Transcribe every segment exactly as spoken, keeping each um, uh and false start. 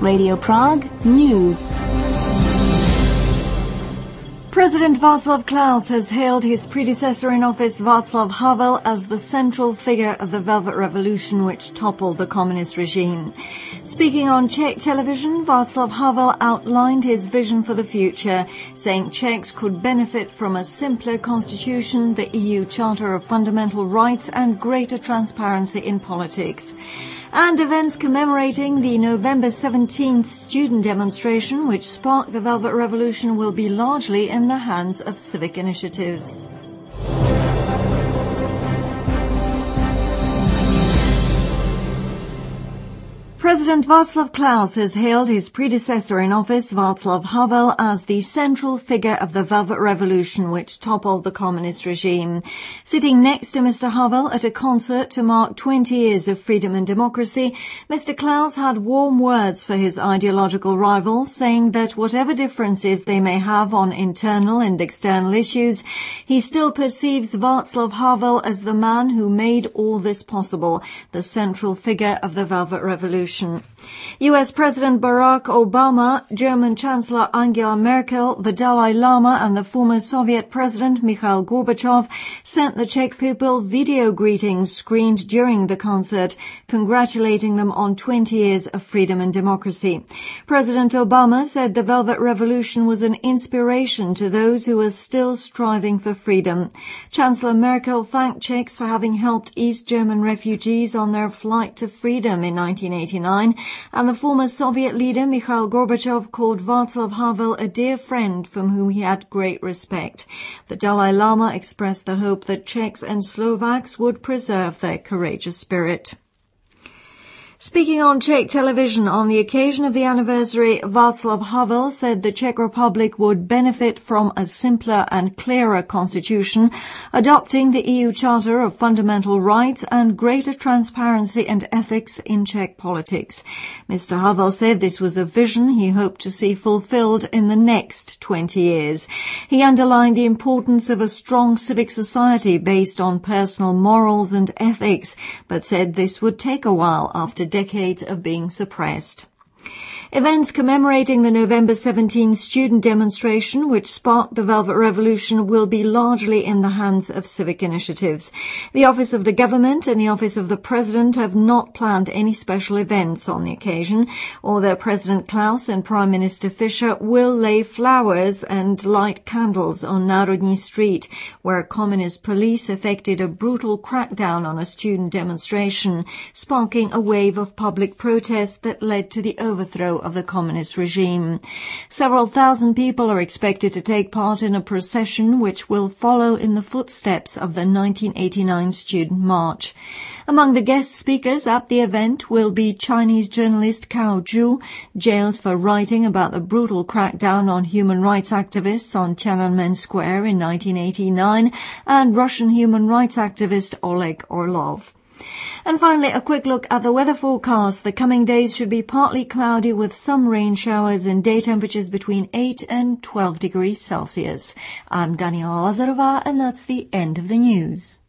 Radio Prague News. President Václav Klaus has hailed his predecessor in office, Václav Havel, as the central figure of the Velvet Revolution which toppled the communist regime. Speaking on Czech television, Václav Havel outlined his vision for the future, saying Czechs could benefit from a simpler constitution, the E U Charter of Fundamental Rights and greater transparency in politics. And events commemorating the November seventeenth student demonstration which sparked the Velvet Revolution will be largely in the hands of civic initiatives. President Václav Klaus has hailed his predecessor in office, Václav Havel, as the central figure of the Velvet Revolution which toppled the communist regime. Sitting next to Mister Havel at a concert to mark twenty years of freedom and democracy, Mister Klaus had warm words for his ideological rival, saying that whatever differences they may have on internal and external issues, he still perceives Václav Havel as the man who made all this possible, the central figure of the Velvet Revolution. U S President Barack Obama, German Chancellor Angela Merkel, the Dalai Lama and the former Soviet President Mikhail Gorbachev sent the Czech people video greetings screened during the concert, congratulating them on twenty years of freedom and democracy. President Obama said the Velvet Revolution was an inspiration to those who are still striving for freedom. Chancellor Merkel thanked Czechs for having helped East German refugees on their flight to freedom in nineteen eighty-nine. And the former Soviet leader Mikhail Gorbachev called Václav Havel a dear friend from whom he had great respect. The Dalai Lama expressed the hope that Czechs and Slovaks would preserve their courageous spirit. Speaking on Czech television on the occasion of the anniversary, Václav Havel said the Czech Republic would benefit from a simpler and clearer constitution, adopting the E U Charter of Fundamental Rights and greater transparency and ethics in Czech politics. Mister Havel said this was a vision he hoped to see fulfilled in the next twenty years. He underlined the importance of a strong civic society based on personal morals and ethics, but said this would take a while after decades of being suppressed. Events commemorating the November seventeenth student demonstration which sparked the Velvet Revolution will be largely in the hands of civic initiatives. The Office of the Government and the Office of the President have not planned any special events on the occasion, although President Klaus and Prime Minister Fischer will lay flowers and light candles on Národní Street, where communist police effected a brutal crackdown on a student demonstration, sparking a wave of public protest that led to the overthrow of the communist regime. Several thousand people are expected to take part in a procession which will follow in the footsteps of the nineteen eighty-nine Student March. Among the guest speakers at the event will be Chinese journalist Cao Zhu, jailed for writing about the brutal crackdown on human rights activists on Tiananmen Square in nineteen eighty-nine, and Russian human rights activist Oleg Orlov. And finally, a quick look at the weather forecast. The coming days should be partly cloudy with some rain showers and day temperatures between eight and twelve degrees Celsius. I'm Daniela Lazarova, and that's the end of the news.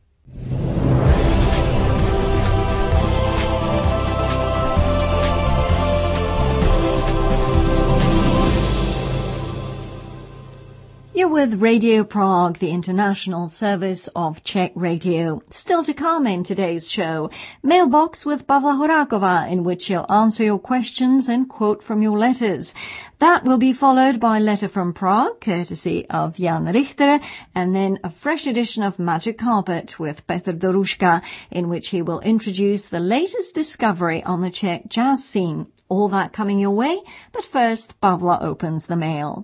You're with Radio Prague, the international service of Czech radio. Still to come in today's show, Mailbox with Pavla Horáková, in which she'll answer your questions and quote from your letters. That will be followed by Letter from Prague, courtesy of Jan Richter, and then a fresh edition of Magic Carpet with Petr Doruška, in which he will introduce the latest discovery on the Czech jazz scene. All that coming your way, but first Pavla opens the mail.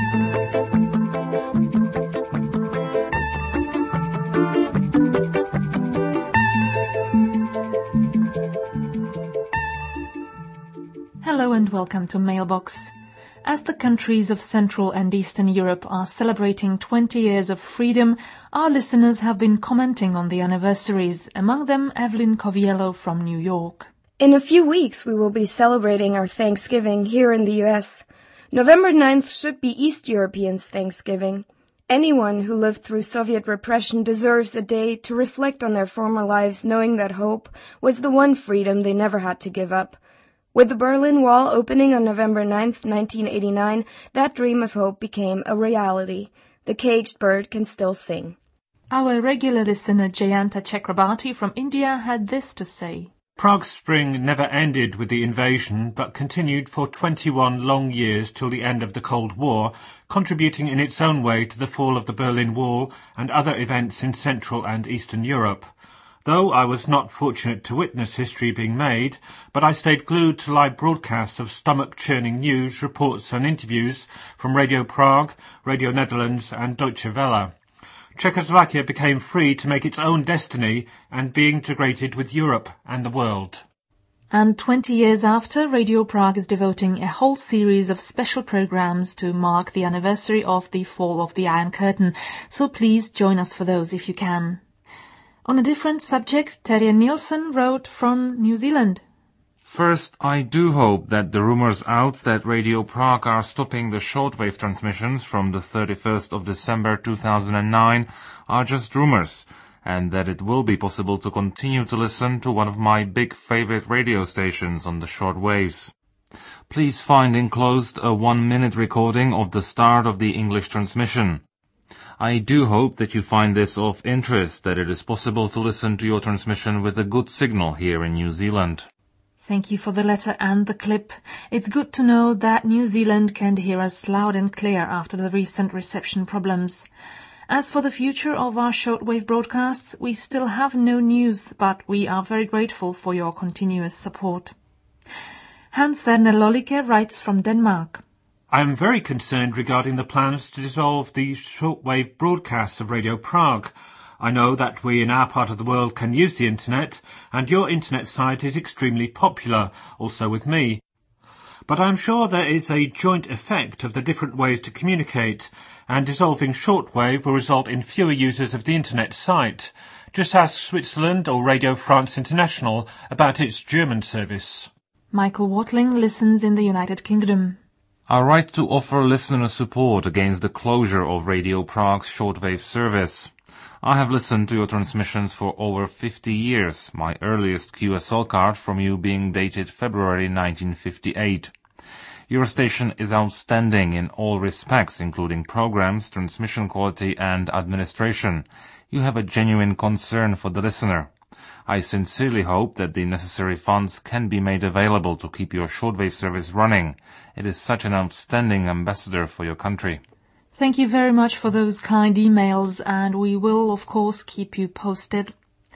Hello and welcome to Mailbox. As the countries of Central and Eastern Europe are celebrating twenty years of freedom, our listeners have been commenting on the anniversaries, among them Evelyn Coviello from New York. In a few weeks we will be celebrating our Thanksgiving here in the U S. November ninth should be East Europeans' Thanksgiving. Anyone who lived through Soviet repression deserves a day to reflect on their former lives, knowing that hope was the one freedom they never had to give up. With the Berlin Wall opening on November ninth, nineteen eighty-nine, that dream of hope became a reality. The caged bird can still sing. Our regular listener Jayanta Chakrabarti from India had this to say. Prague Spring never ended with the invasion, but continued for twenty-one long years till the end of the Cold War, contributing in its own way to the fall of the Berlin Wall and other events in Central and Eastern Europe. Though I was not fortunate to witness history being made, but I stayed glued to live broadcasts of stomach-churning news, reports and interviews from Radio Prague, Radio Netherlands and Deutsche Welle. Czechoslovakia became free to make its own destiny and be integrated with Europe and the world. And twenty years after, Radio Prague is devoting a whole series of special programs to mark the anniversary of the fall of the Iron Curtain, so please join us for those if you can. On a different subject, Terje Nielsen wrote from New Zealand. First, I do hope that the rumors out that Radio Prague are stopping the shortwave transmissions from the thirty-first of December two thousand nine are just rumors, and that it will be possible to continue to listen to one of my big favorite radio stations on the short waves. Please find enclosed a one-minute recording of the start of the English transmission. I do hope that you find this of interest, that it is possible to listen to your transmission with a good signal here in New Zealand. Thank you for the letter and the clip. It's good to know that New Zealand can hear us loud and clear after the recent reception problems. As for the future of our shortwave broadcasts, we still have no news, but we are very grateful for your continuous support. Hans Werner Lollicke writes from Denmark. I am very concerned regarding the plans to dissolve the shortwave broadcasts of Radio Prague. I know that we in our part of the world can use the internet, and your internet site is extremely popular, also with me. But I am sure there is a joint effect of the different ways to communicate, and dissolving shortwave will result in fewer users of the internet site. Just ask Switzerland or Radio France International about its German service. Michael Watling listens in the United Kingdom. I write to offer listener support against the closure of Radio Prague's shortwave service. I have listened to your transmissions for over fifty years, my earliest Q S L card from you being dated February nineteen fifty-eight. Your station is outstanding in all respects, including programs, transmission quality and administration. You have a genuine concern for the listener. I sincerely hope that the necessary funds can be made available to keep your shortwave service running. It is such an outstanding ambassador for your country. Thank you very much for those kind emails, and we will, of course, keep you posted.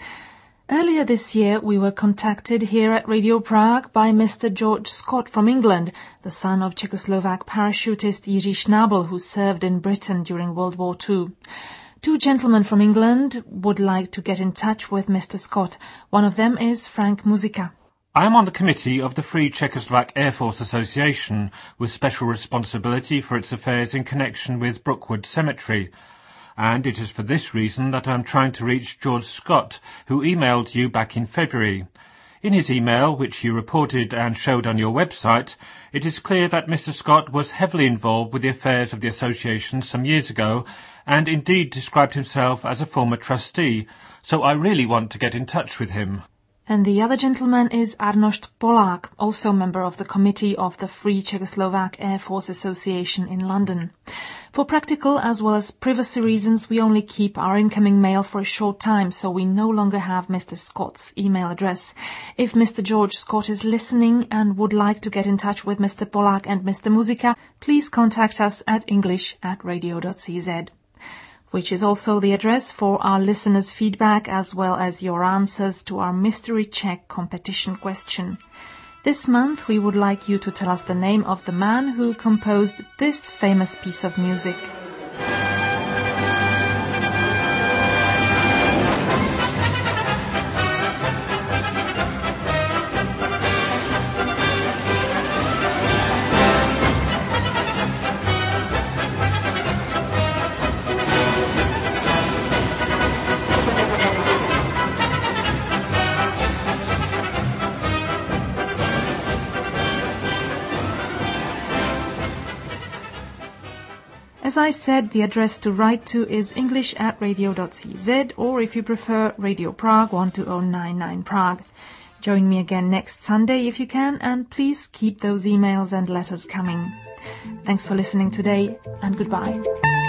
Earlier this year, we were contacted here at Radio Prague by Mister George Scott from England, the son of Czechoslovak parachutist Jiří Schnabel, who served in Britain during World War Two. Two gentlemen from England would like to get in touch with Mister Scott. One of them is Frank Musica. I am on the committee of the Free Czechoslovak Air Force Association, with special responsibility for its affairs in connection with Brookwood Cemetery. And it is for this reason that I am trying to reach George Scott, who emailed you back in February. In his email, which you reported and showed on your website, it is clear that Mister Scott was heavily involved with the affairs of the association some years ago, and indeed described himself as a former trustee, so I really want to get in touch with him. And the other gentleman is Arnošt Polák, also member of the committee of the Free Czechoslovak Air Force Association in London. For practical as well as privacy reasons, we only keep our incoming mail for a short time, so we no longer have Mister Scott's email address. If Mister George Scott is listening and would like to get in touch with Mister Polák and Mister Musica, please contact us at english at radio dot c z. Which is also the address for our listeners' feedback as well as your answers to our Mystery Czech competition question. This month we would like you to tell us the name of the man who composed this famous piece of music. As I said, the address to write to is english at radio dot c z, or if you prefer, Radio Prague one two zero nine nine Prague. Join me again next Sunday if you can, and please keep those emails and letters coming. Thanks for listening today, and goodbye.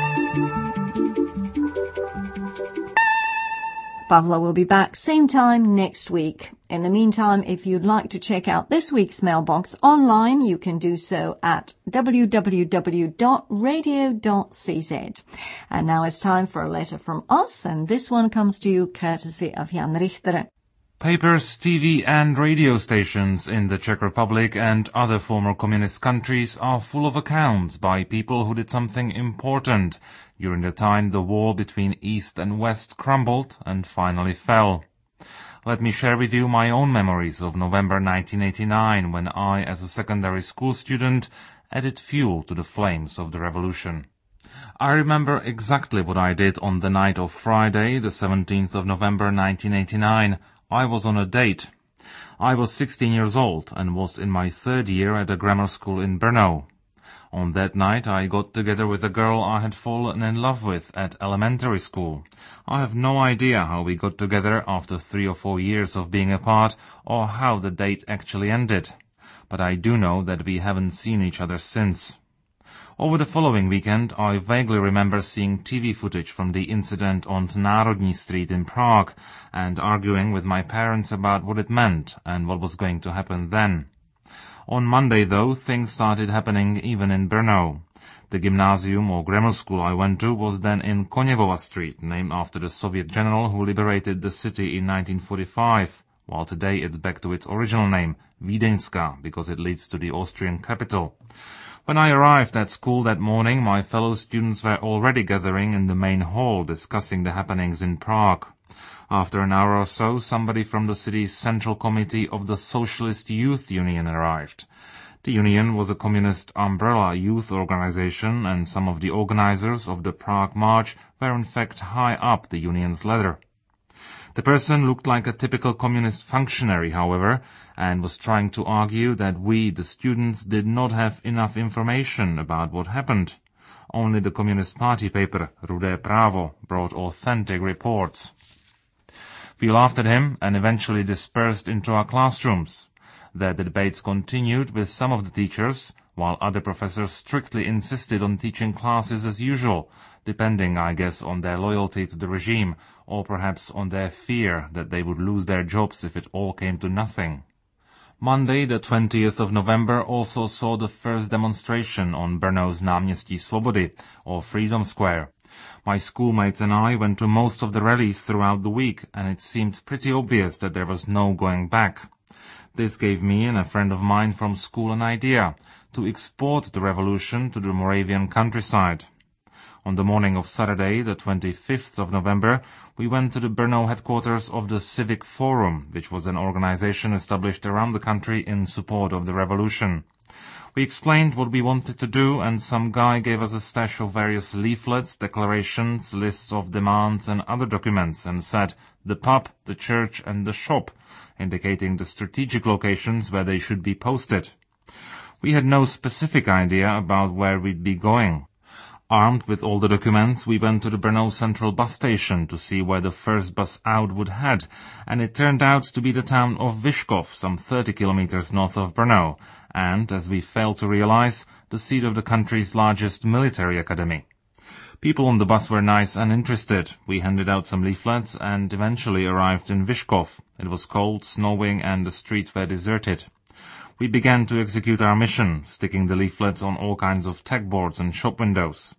Pavla will be back same time next week. In the meantime, if you'd like to check out this week's mailbox online, you can do so at w w w dot radio dot c z. And now it's time for a letter from us, and this one comes to you courtesy of Jan Richter. Papers, T V and radio stations in the Czech Republic and other former communist countries are full of accounts by people who did something important during the time the wall between East and West crumbled and finally fell. Let me share with you my own memories of November nineteen eighty-nine, when I, as a secondary school student, added fuel to the flames of the revolution. I remember exactly what I did on the night of Friday, the seventeenth of November nineteen eighty-nine. I was on a date. I was sixteen years old and was in my third year at a grammar school in Brno. On that night I got together with a girl I had fallen in love with at elementary school. I have no idea how we got together after three or four years of being apart, or how the date actually ended. But I do know that we haven't seen each other since. Over the following weekend, I vaguely remember seeing T V footage from the incident on Národní Street in Prague and arguing with my parents about what it meant and what was going to happen then. On Monday, though, things started happening even in Brno. The gymnasium or grammar school I went to was then in Koněvova Street, named after the Soviet general who liberated the city in nineteen forty-five, while today it's back to its original name, Vídeňská, because it leads to the Austrian capital. When I arrived at school that morning, my fellow students were already gathering in the main hall discussing the happenings in Prague. After an hour or so, somebody from the city's central committee of the Socialist Youth Union arrived. The union was a communist umbrella youth organization, and some of the organizers of the Prague March were in fact high up the union's ladder. The person looked like a typical communist functionary, however, and was trying to argue that we, the students, did not have enough information about what happened. Only the Communist Party paper, Rudé Právo, brought authentic reports. We laughed at him and eventually dispersed into our classrooms. There the debates continued with some of the teachers, while other professors strictly insisted on teaching classes as usual, depending, I guess, on their loyalty to the regime, or perhaps on their fear that they would lose their jobs if it all came to nothing. Monday, the twentieth of November, also saw the first demonstration on Brno's Náměstí Svobody, or Freedom Square. My schoolmates and I went to most of the rallies throughout the week, and it seemed pretty obvious that there was no going back. This gave me and a friend of mine from school an idea to export the revolution to the Moravian countryside. On the morning of Saturday, the twenty-fifth of November, we went to the Brno headquarters of the Civic Forum, which was an organization established around the country in support of the revolution. We explained what we wanted to do, and some guy gave us a stash of various leaflets, declarations, lists of demands, and other documents, and said, the pub, the church, and the shop, indicating the strategic locations where they should be posted. We had no specific idea about where we'd be going. Armed with all the documents, we went to the Brno Central bus station to see where the first bus out would head, and it turned out to be the town of Vyškov, some thirty kilometers north of Brno, and, as we failed to realize, the seat of the country's largest military academy. People on the bus were nice and interested. We handed out some leaflets and eventually arrived in Vyškov. It was cold, snowing, and the streets were deserted. We began to execute our mission, sticking the leaflets on all kinds of tack boards and shop windows.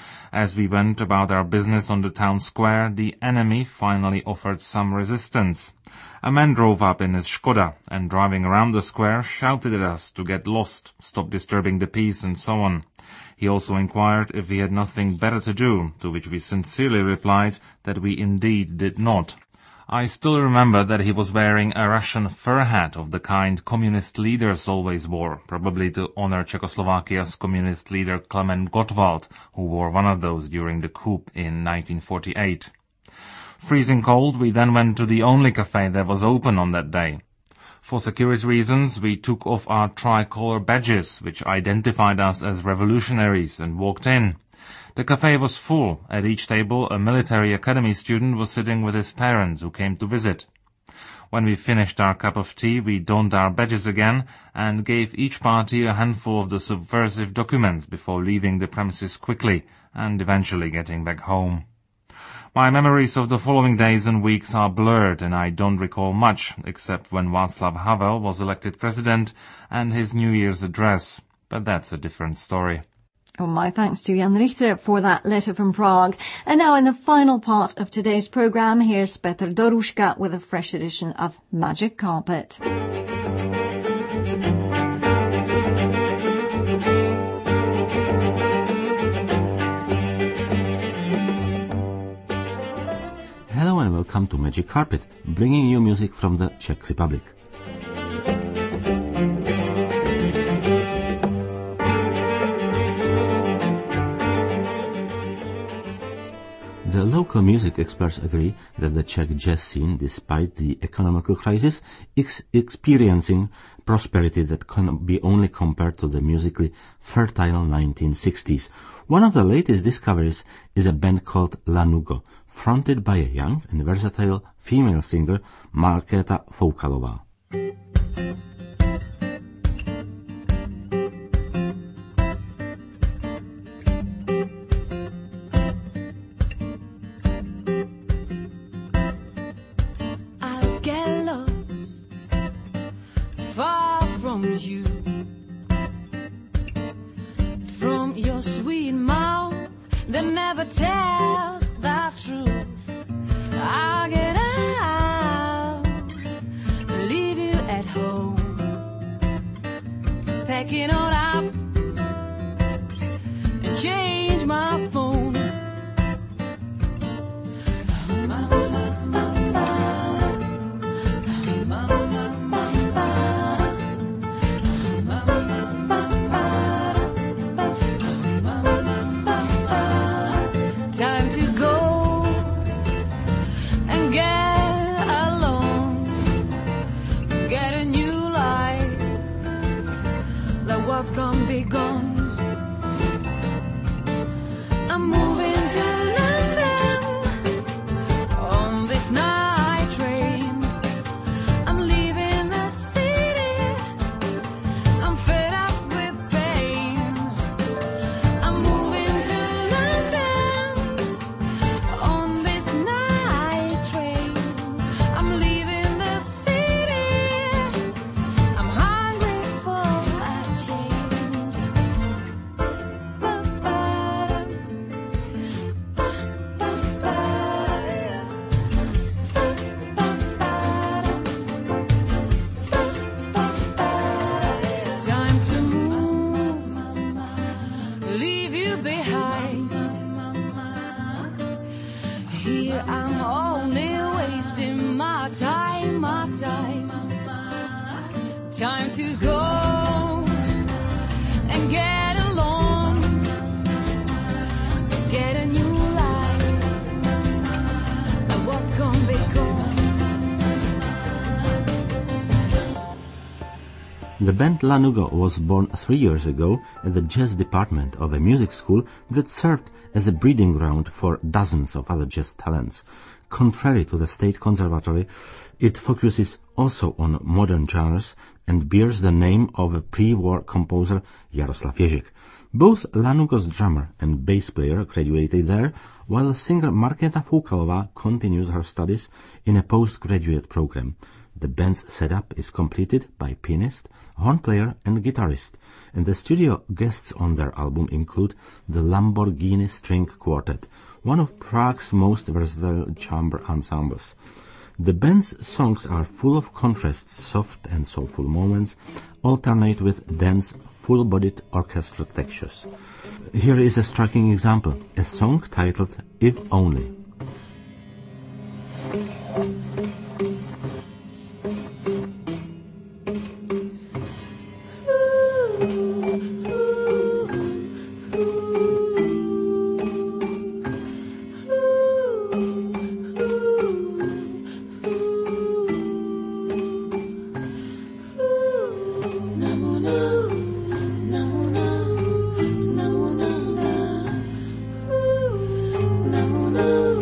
As we went about our business on the town square, the enemy finally offered some resistance. A man drove up in his Škoda and, driving around the square, shouted at us to get lost, stop disturbing the peace, and so on. He also inquired if we had nothing better to do, to which we sincerely replied that we indeed did not. I still remember that he was wearing a Russian fur hat of the kind communist leaders always wore, probably to honor Czechoslovakia's communist leader Klement Gottwald, who wore one of those during the coup in nineteen forty-eight. Freezing cold, we then went to the only cafe that was open on that day. For security reasons, we took off our tricolor badges, which identified us as revolutionaries, and walked in. The cafe was full. At each table, a military academy student was sitting with his parents who came to visit. When we finished our cup of tea, we donned our badges again and gave each party a handful of the subversive documents before leaving the premises quickly and eventually getting back home. My memories of the following days and weeks are blurred, and I don't recall much, except when Václav Havel was elected president and his New Year's address. But that's a different story. Well, my thanks to Jan Richter for that letter from Prague. And now in the final part of today's programme, here's Petr Doruška with a fresh edition of Magic Carpet. Hello and welcome to Magic Carpet, bringing you music from the Czech Republic. The local music experts agree that the Czech jazz scene, despite the economical crisis, is experiencing prosperity that can be only compared to the musically fertile nineteen sixties. One of the latest discoveries is a band called Lanugo, fronted by a young and versatile female singer, Markéta Foukalová. You from your sweet mouth that never tells the truth. I'll get out, leave you at home, pack it all up and change my phone. What's gonna be gone? I'm moving to London on this night train. I'm leaving the city, I'm fed up with pain. I'm moving to London on this night train. I'm leaving the city, I'm hungry for a change. Time to move, leave you behind. Here I'm only wasting my time, my time. Time to go and get along, get a new life, and what's gonna be gone. The band Lanugo was born three years ago at the jazz department of a music school that served as a breeding ground for dozens of other jazz talents. Contrary to the State Conservatory, it focuses also on modern genres and bears the name of a pre-war composer Jaroslav Ježek. Both Lanugo's drummer and bass player graduated there, while singer Markéta Foukalová continues her studies in a postgraduate program. The band's setup is completed by pianist, horn player and guitarist, and the studio guests on their album include the Lamborghini String Quartet, one of Prague's most versatile chamber ensembles. The band's songs are full of contrasts, soft and soulful moments, alternate with dense, full-bodied orchestral textures. Here is a striking example, a song titled If Only. No.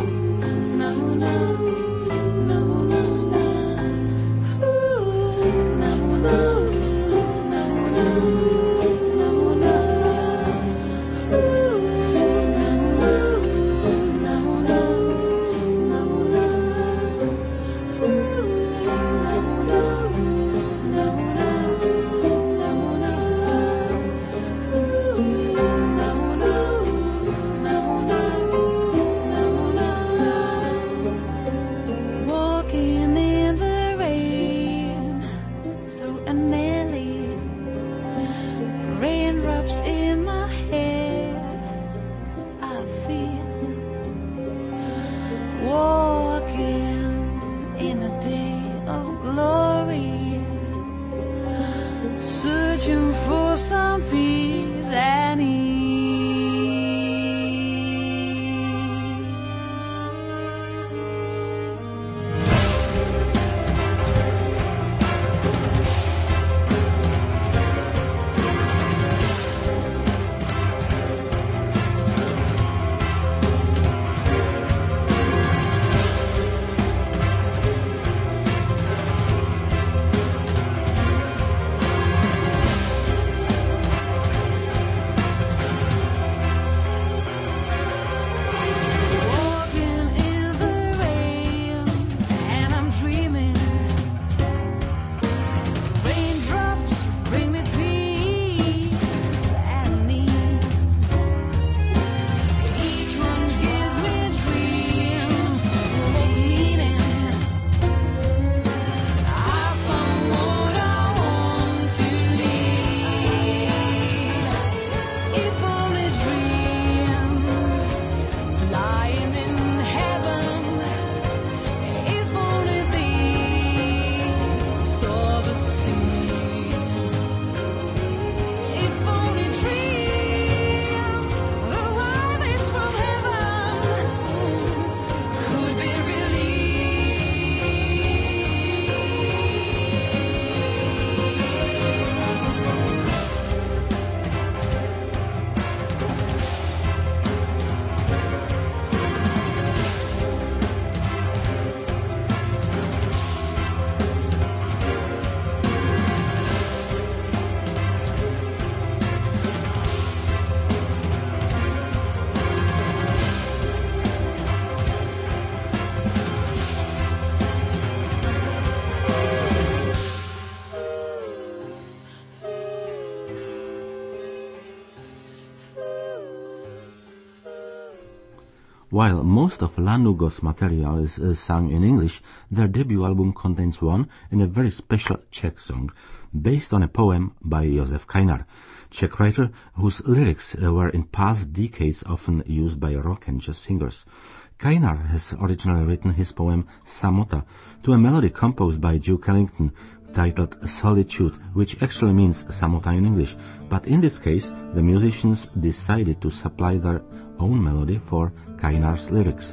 While most of Lanugos material is uh, sung in English, their debut album contains one and a very special Czech song, based on a poem by Josef Kainar, Czech writer whose lyrics uh, were in past decades often used by rock and jazz singers. Kainar has originally written his poem Samota to a melody composed by Duke Ellington, titled Solitude, which actually means Samota in English, but in this case the musicians decided to supply their own melody for Kainar's lyrics.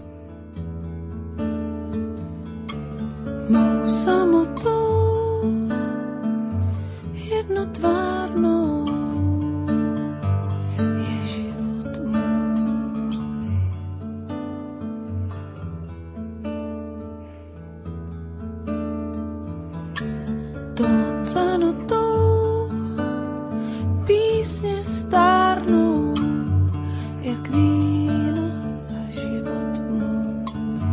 Mou samotou jednotvárnou je život můj. Tón za notou písně stárnou jak víno a život můj.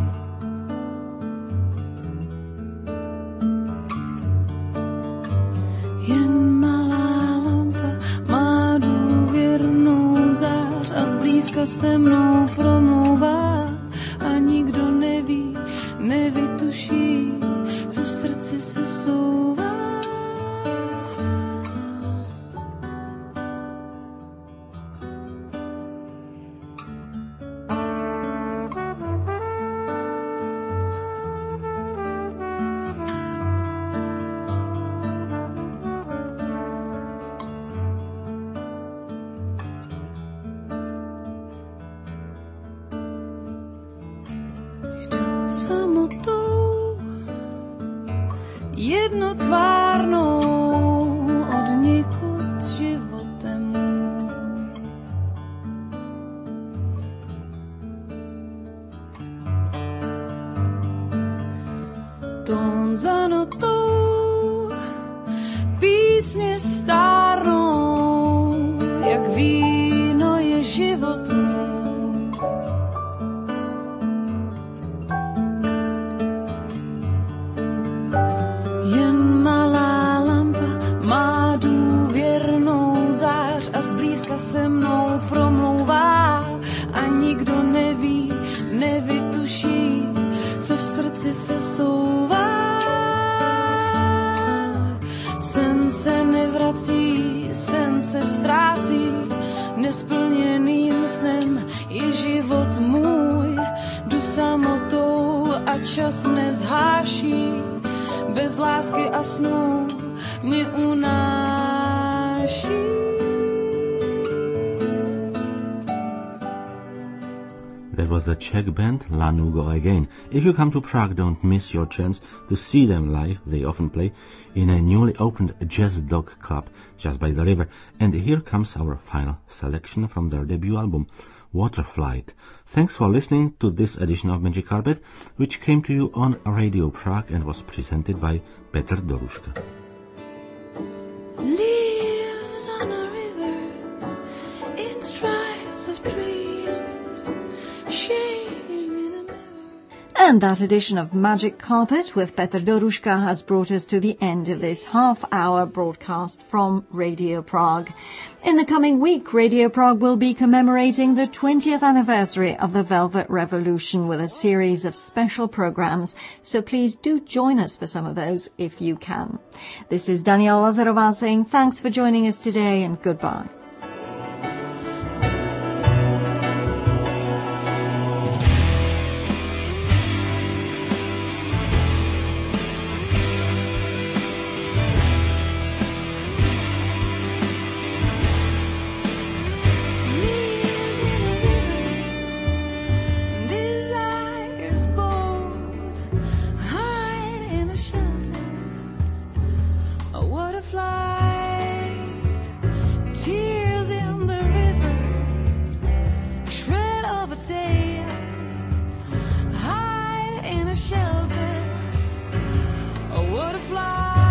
Jen malá lampa má důvěrnou zář a zblízka se mnou promlouvá a nikdo neví, nevytuší, co v srdci se souvá. Samotou jednotvárnou od někud životem můj. Tón za notou písně stárnou jak víno je život můj. Se mnou promlouvá a nikdo neví, nevytuší, co v srdci se souvá. Sen se nevrací, sen se ztrácí, nesplněným snem je život můj. Jdu samotou a čas mne zháší, bez lásky a snů mě unáší. That was the Czech band Lanugo again. If you come to Prague, don't miss your chance to see them live. They often play in a newly opened Jazz Dog Club just by the river. And here comes our final selection from their debut album, Waterflight. Thanks for listening to this edition of Magic Carpet, which came to you on Radio Prague and was presented by Petr Doruška. Leaves on a river in stripes of dreams. And that edition of Magic Carpet with Petr Doruška has brought us to the end of this half-hour broadcast from Radio Prague. In the coming week, Radio Prague will be commemorating the twentieth anniversary of the Velvet Revolution with a series of special programs, so please do join us for some of those if you can. This is Daniela Lazarová saying thanks for joining us today and goodbye.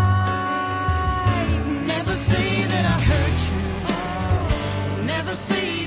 See